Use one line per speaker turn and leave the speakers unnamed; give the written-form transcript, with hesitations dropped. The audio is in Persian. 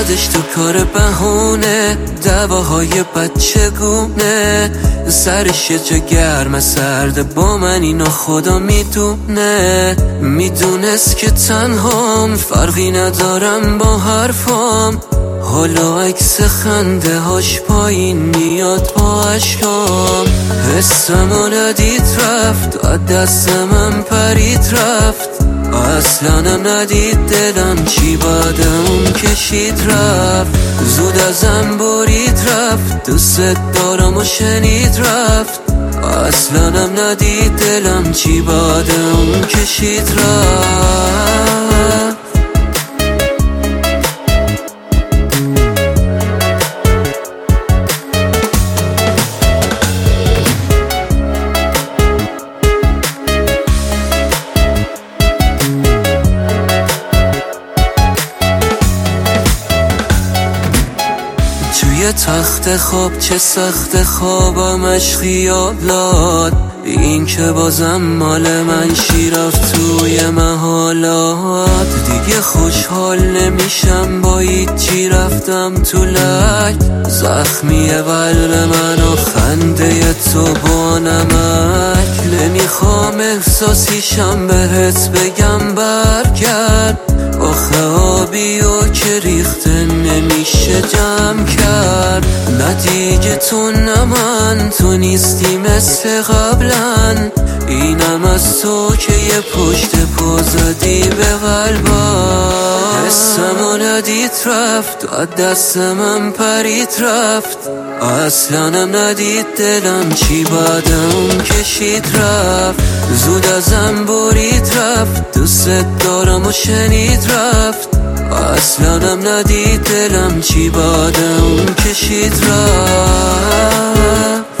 بعدش تو کار بهونه، دعواهای بچگونه، سرش یه جا گرم سرده با من، اینو خدا میدونه. میدونست که تنهام، فرقی ندارم با حرفام، حالا عکس خنده هاش پایین میاد با عشقام. حسمو ندید رفت، از دست من پرید رفت، اصلانم ندید دلم چی بعد اون کشید رفت. زود ازم برید رفت، دوست دارم و شنید رفت، اصلانم ندید دلم چی بعد اون کشید رفت. توی تخت خواب چه سخت خوابمش خیالات، این که بازم مال من شیرفت توی محالات. دیگه خوشحال نمیشم با هیچی، رفتم تو لک، زخمیه قلب من و خنده تو با نمک. نمیخوام احساسیشم بهت بگم برگرد، آخه آبی و که ریخته نمیشه جمع کرد. نه دیگه تو نه من، تو نیستی مثل قبلا، اینم از تو که یه پشت پا زدی به قلبم. حسمو ندید رفت، از دست من پرید رفت، اصلانم ندید دلم چی بعد اون کشید رفت. زود ازم برید رفت، دوست دارم و شنید رفت، اصلانم ندید دلم چی بعد اون کشید رفت.